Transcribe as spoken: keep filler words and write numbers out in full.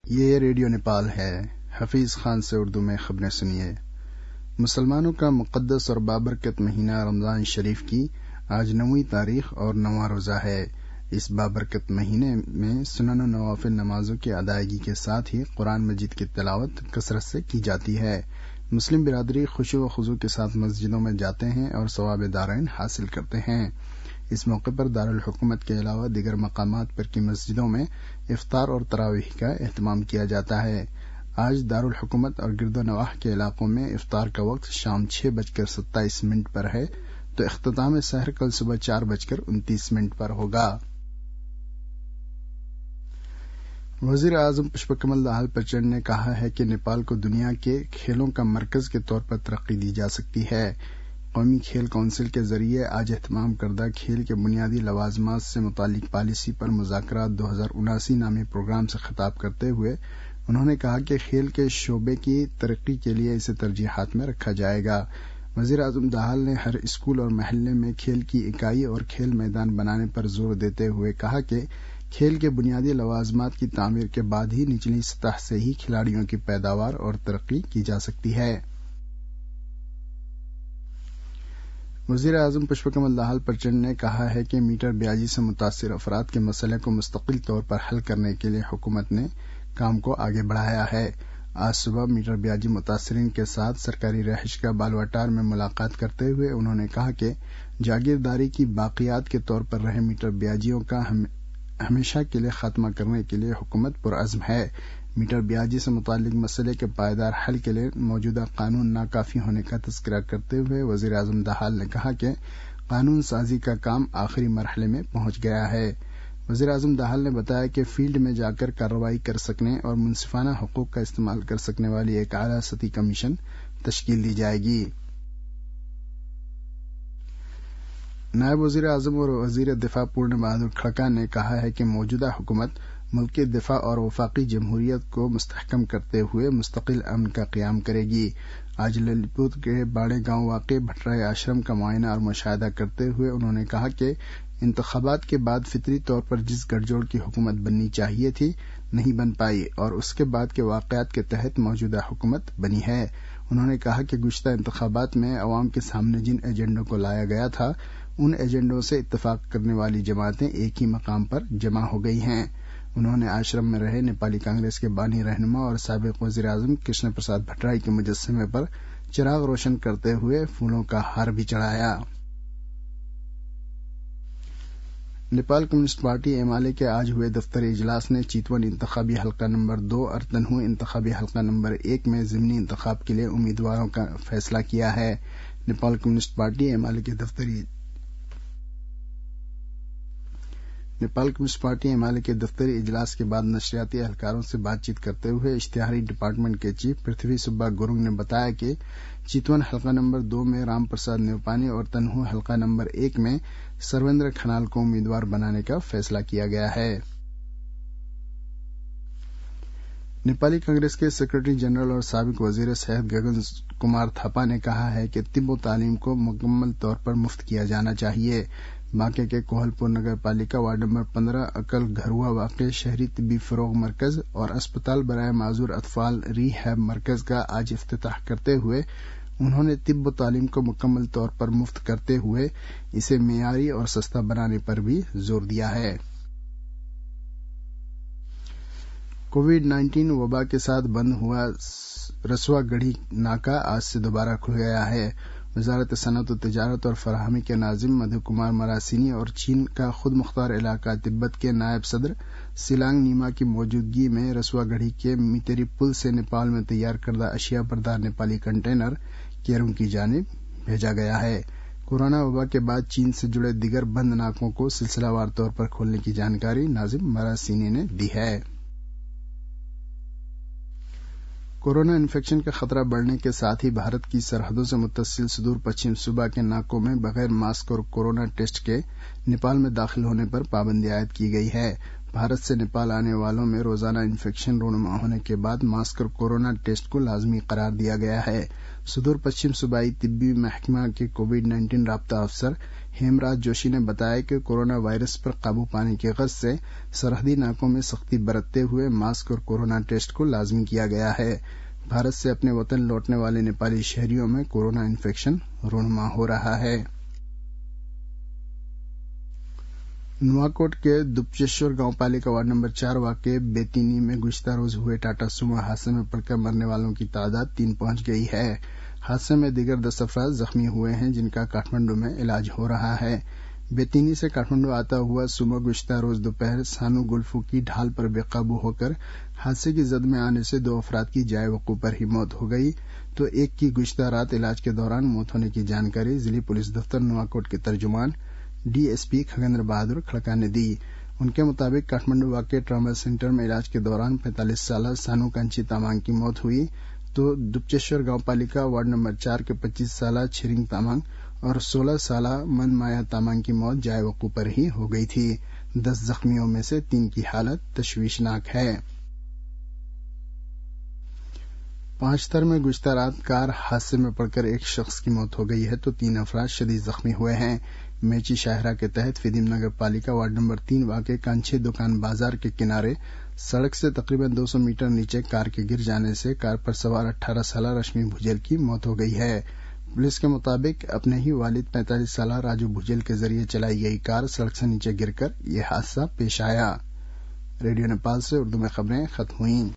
یہ ریڈیو نیپال ہے۔ حفیظ خان سے اردو میں خبریں سنیے۔ مسلمانوں کا مقدس اور بابرکت مہینہ رمضان شریف کی آج نویں تاریخ اور نواں روزہ ہے۔ اس بابرکت مہینے میں سنن و نوافل نمازوں کی ادائیگی کے ساتھ ہی قرآن مجید کی تلاوت کثرت سے کی جاتی ہے۔ مسلم برادری خشوع و خضوع کے ساتھ مسجدوں میں جاتے ہیں اور ثواب دارین حاصل کرتے ہیں۔ اس موقع پر دارالحکومت کے علاوہ دیگر مقامات پر کی مسجدوں میں افطار اور تراویح کا اہتمام کیا جاتا ہے۔ آج دارالحکومت اور گرد و نواح کے علاقوں میں افطار کا وقت شام چھ بج کر ستائیس منٹ پر ہے تو اختتام سحر کل صبح چار بج کر انتیس منٹ پر ہوگا۔ وزیر اعظم پشپ کمل دہال پچرن نے کہا ہے کہ نیپال کو دنیا کے کھیلوں کا مرکز کے طور پر ترقی دی جا سکتی ہے۔ قومی کھیل کونسل کے ذریعے آج اہتمام کردہ کھیل کے بنیادی لوازمات سے متعلق پالیسی پر مذاکرات دو ہزار اناسی نامی پروگرام سے خطاب کرتے ہوئے انہوں نے کہا کہ کھیل کے شعبے کی ترقی کے لیے اسے ترجیحات میں رکھا جائے گا۔ وزیر اعظم دہال نے ہر اسکول اور محلے میں کھیل کی اکائی اور کھیل میدان بنانے پر زور دیتے ہوئے کہا کہ کھیل کے بنیادی لوازمات کی تعمیر کے بعد ہی نچلی سطح سے ہی کھلاڑیوں کی پیداوار اور ترقی کی جا سکتی ہے۔ وزیر اعظم پشپ کمل دہال پچرن نے کہا ہے کہ میٹر بیاجی سے متاثر افراد کے مسئلے کو مستقل طور پر حل کرنے کے لیے حکومت نے کام کو آگے بڑھایا ہے۔ آج صبح میٹر بیاجی متاثرین کے ساتھ سرکاری رہائش گاہ بالوٹار میں ملاقات کرتے ہوئے انہوں نے کہا کہ جاگیرداری کی باقیات کے طور پر رہے میٹر بیاجیوں کا ہم ہمیشہ کے لیے خاتمہ کرنے کے لیے حکومت پرعزم ہے۔ میٹر بیاجی سے متعلق مسئلے کے پائیدار حل کے لیے موجودہ قانون ناکافی ہونے کا تذکرہ کرتے ہوئے وزیر اعظم دہال نے کہا کہ قانون سازی کا کام آخری مرحلے میں پہنچ گیا ہے۔ وزیر اعظم دہال نے بتایا کہ فیلڈ میں جا کر کارروائی کر سکنے اور منصفانہ حقوق کا استعمال کر سکنے والی ایک اعلیٰ سطحی کمیشن تشکیل دی جائے گی۔ نائب وزیر اعظم اور وزیر دفاع پورن بہادر کھڑکا نے کہا ہے کہ موجودہ حکومت ملک کے دفاع اور وفاقی جمہوریت کو مستحکم کرتے ہوئے مستقل امن کا قیام کرے گی۔ آج للت پور کے باڑے گاؤں واقع بھٹرائے آشرم کا معائنہ اور مشاہدہ کرتے ہوئے انہوں نے کہا کہ انتخابات کے بعد فطری طور پر جس گٹھ جوڑ کی حکومت بننی چاہیے تھی نہیں بن پائی اور اس کے بعد کے واقعات کے تحت موجودہ حکومت بنی ہے۔ انہوں نے کہا کہ گزشتہ انتخابات میں عوام کے سامنے جن ایجنڈوں کو لایا گیا تھا ان ایجنڈوں سے اتفاق کرنے والی جماعتیں ایک ہی مقام پر جمع ہو گئی ہیں۔ انہوں نے آشرم میں رہے نیپالی کانگریس کے بانی رہنما اور سابق وزیر اعظم کرشن پرساد بھٹرائی کے مجسمے پر چراغ روشن کرتے ہوئے پھولوں کا ہار بھی چڑھایا۔ نیپال کمیونسٹ پارٹی ایمالے کے آج ہوئے دفتری اجلاس نے چیتون انتخابی حلقہ نمبر دو اور تنہو انتخابی حلقہ نمبر ایک میں ضمنی انتخاب کے لیے امیدواروں کا فیصلہ کیا ہے۔ نیپال کمیونسٹ پارٹی ایمالے کے دفتری نیپال کمیونسٹ پارٹی ایمالے کے دفتری اجلاس کے بعد نشریاتی اہلکاروں سے بات چیت کرتے ہوئے اشتہاری ڈپارٹمنٹ کے چیف پرتھوی سبا گورنگ نے بتایا کہ چیتون حلقہ نمبر دو میں رام پرساد نیوپانی اور تنہو حلقہ نمبر ایک میں سرویندر کھنال کو امیدوار بنانے کا فیصلہ کیا گیا ہے۔ نیپالی کانگریس کے سیکرٹری جنرل اور سابق وزیر صحت گگن کمار تھاپا نے کہا ہے کہ طب و تعلیم کو مکمل طور پر مفت کیا جانا چاہیے۔ بانکے کے کوہل پور نگر پالیکا وارڈ نمبر پندرہ اکل گھروا واقع شہری طبی فروغ مرکز اور اسپتال برائے معذور اطفال ری ہیب مرکز کا آج افتتاح کرتے ہوئے انہوں نے طب و تعلیم کو مکمل طور پر مفت کرتے ہوئے اسے معیاری اور سستا بنانے پر بھی زور دیا ہے۔ کووڈ نائنٹین وبا کے ساتھ بند ہوا رسوا گڑھی ناکہ آج سے دوبارہ کھل گیا ہے۔ وزارت صنعت و تجارت اور فراہمی کے ناظم مدھو کمار مراسینی اور چین کا خود مختار علاقہ تبت کے نائب صدر سیلانگ نیما کی موجودگی میں رسوا گڑھی کے میتری پل سے نیپال میں تیار کردہ اشیاء بردار نیپالی کنٹینر کیروں کی جانب بھیجا گیا ہے۔ کورونا وبا کے بعد چین سے جڑے دیگر بند ناکوں کو سلسلہ وار طور پر کھولنے کی جانکاری ناظم مراسینی نے دی ہے۔ کورونا انفیکشن کا خطرہ بڑھنے کے ساتھ ہی بھارت کی سرحدوں سے متصل سدور پچھم صوبہ کے ناکوں میں بغیر ماسک اور کورونا ٹیسٹ کے نیپال میں داخل ہونے پر پابندی عائد کی گئی ہے۔ भारत से नेपाल आने वालों में रोजाना इन्फेक्शन रूनुमा होने के बाद मास्क और कोरोना टेस्ट को लाजमी करार दिया गया है। सुदूर पश्चिम सूबाई तिब्बी महकमा के कोविड नाइन्टीन राब्ता अफसर हेमराज जोशी ने बताया कि कोरोना वायरस पर काबू पाने की गर्ज से सरहदी नाकों में सख्ती बरतते हुए मास्क और कोरोना टेस्ट को लाजमी किया गया है। भारत से अपने वतन लौटने वाले नेपाली शहरियों में कोरोना इन्फेक्शन रूनुमा हो रहा है। नुआकोट के दुपचेश्वर गांव पालिका वार्ड नंबर चार वाके बेतिनी में गुज़िश्ता रोज हुए टाटा सुमो हादसे में पड़कर मरने वालों की तादाद तीन पहुंच गई है। हादसे में दीगर दस अफराद जख्मी हुए हैं, जिनका काठमांडू में इलाज हो रहा है। बेतिनी से काठमांडू आता हुआ सुमो गुज़िश्ता रोज दोपहर सानू गुल्फू की ढाल पर बेकाबू होकर हादसे की जद में आने से दो अफराद की जाए वकूफ पर ही मौत हो गई, तो एक की गुज़िश्ता रात इलाज के दौरान मौत होने की जानकारी जिले पुलिस दफ्तर नुआकोट के तर्जुमान डीएसपी खगेंद्र बहादुर खड़का ने दी। उनके मुताबिक काठमांडू वाक़े ट्रामा सेंटर में इलाज के दौरान पैंतालीस साल सानू कांची तामांग की मौत हुई, तो दुपचेश्वर गांव पालिका वार्ड नंबर चार के पच्चीस साल छिरिंग तामांग और सोलह साल मन माया तामांग की मौत जाए वकूफ पर ही हो गई थी। दस जख्मियों में से तीन की हालत तशवीशनाक है। पांचतर में गुज़िश्ता रात कार हादसे में पड़कर एक शख्स की मौत हो गई है, तो तीन अफराद शदीद जख्मी हुए हैं। मेची शाहरा के तहत फिदिम नगर पालिका वार्ड नंबर तीन वाक़े कांछे दुकान बाजार के किनारे सड़क से तकरीबन दो सौ मीटर नीचे कार के गिर जाने से कार पर सवार अठारह साल रश्मि भुजेल की मौत हो गई है। पुलिस के मुताबिक अपने ही वालिद पैंतालीस साल राजू भुजेल के जरिए चलाई गई कार सड़क से नीचे गिरकर यह हादसा पेश आया। रेडियो नेपाल से उर्दू में खबरें खत्म हुई।